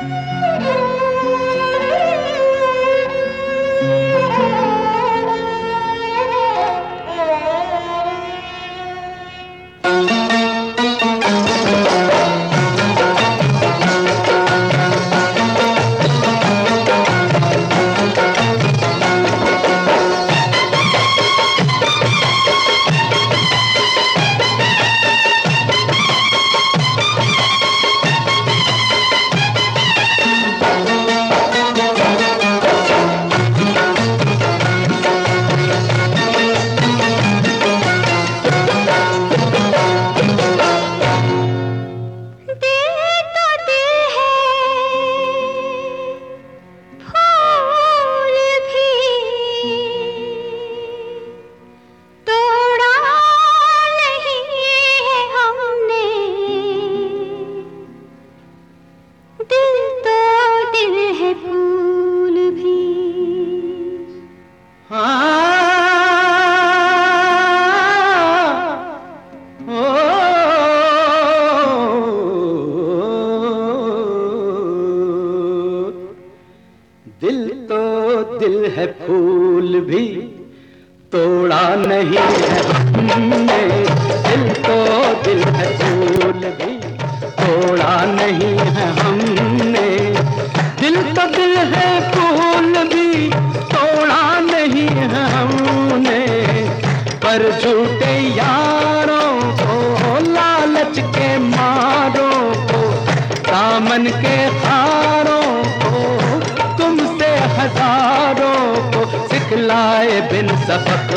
दिल तो दिल है फूल भी तोड़ा नहीं है हमने। दिल तो दिल है फूल भी तोड़ा नहीं है हमने। दिल तो दिल है फूल भी तोड़ा नहीं है हमने। पर झूठे यारों को लालच के मारों को दामन के हारों को तुमसे हजारों को सिखलाए बिन सबक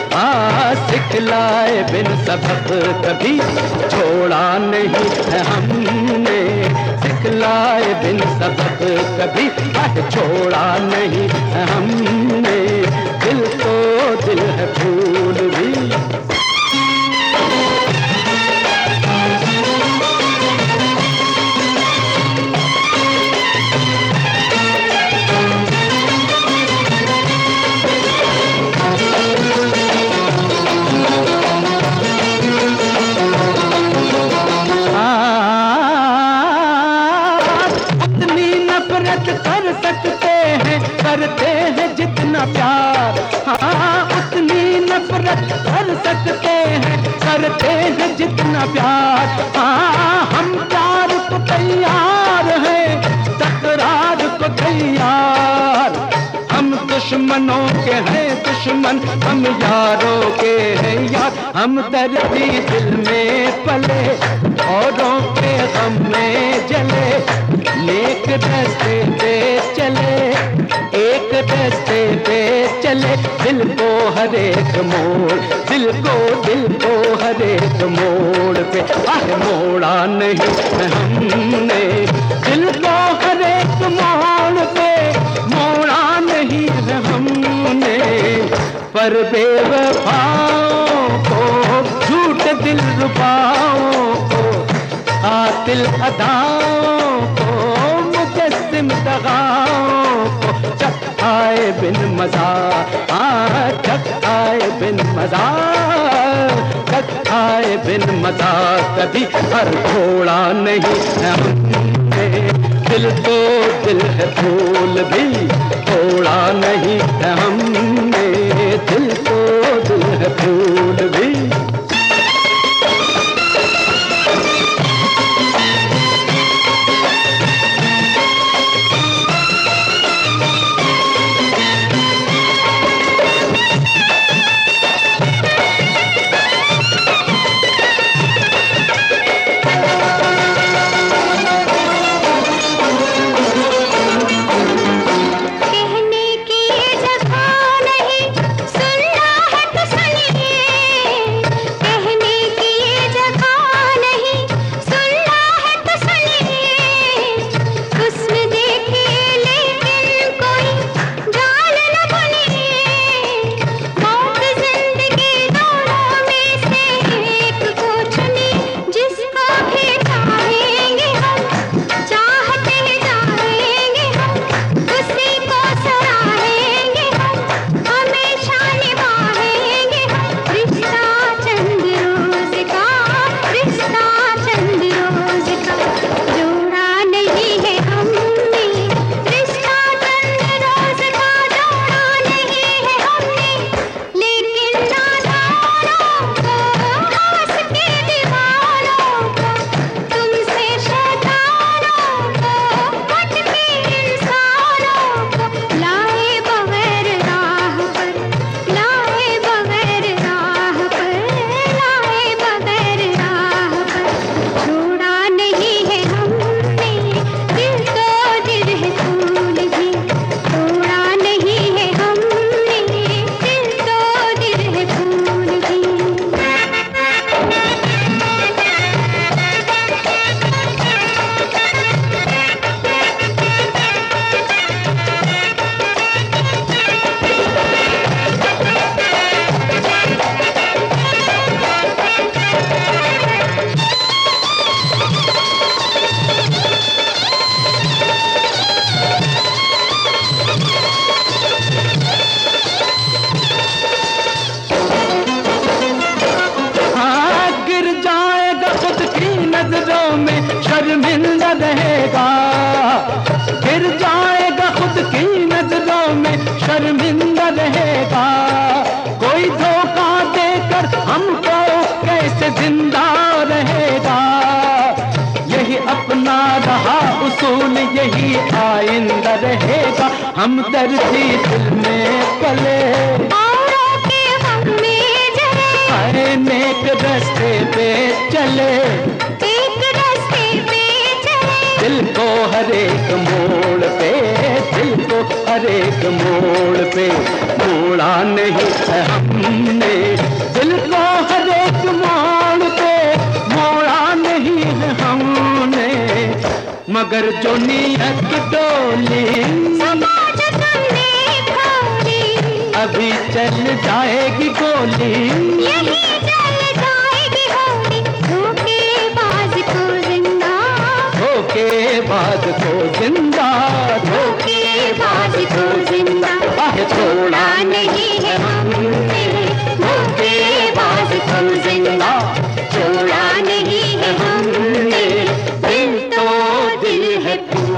सिखलाए बिन सबक कभी छोड़ा नहीं है हमने। सिखलाए बिन सबक कभी छोड़ा नहीं है हमने। दिल तो दिल है फूल भी। कर सकते हैं करते हैं जितना प्यार। हाँ उतनी नफरत कर सकते हैं करते हैं जितना प्यार। हाँ हम प्यार को तैयार हैं तकरार को तैयार। हम दुश्मनों के हैं दुश्मन हम यारों के हैं यार। हम दर्दी दिल में पले औरों के गम में जले। नेक रास्ते पे चले एक रास्ते पे चले। दिल को हर एक मोड़ दिल को हर एक मोड़ पे मोड़ा नहीं हमने। दिल को हर एक मोड़ पे मोड़ा नहीं हमने। पर बेवफाओं को झूठ दिल रुबाओं को कातिल अदाओं को मुजस्सिम दगाओं को चखाए बिन मजा चखाए बिन मजा चखाए बिन मजा कभी हर छोड़ा नहीं हमने। दिल तो दिल है फूल भी तोड़ा नहीं हमने। दिल तो दिल है फूल भी। जिंदा रहेगा। यही अपना रहा उसूल, यही आइंदा रहेगा। हमदर्दी दिल में पले, औरों के गम में जले, आए नेक रास्ते पे चले, एक रास्ते पे चले। दिल को हर एक मोड़ पे, दिल को हर एक मोड़ पे मोड़ा नहीं है हमने। दिल को हर एक मोड़ पे मोड़ा नहीं है हमने, मगर जो नीयत डोली समाज तुमने खोली, अभी चल जाएगी गोली, यही चल जाएगी होली। धोखेबाज को जिंदा, धोखेबाज को जिंदा, धोखेबाज को जिंदा छोड़ा नहीं है हमने। धोखेबाज को जिंदा छोड़ा नहीं है हमने। दिल तो दिल है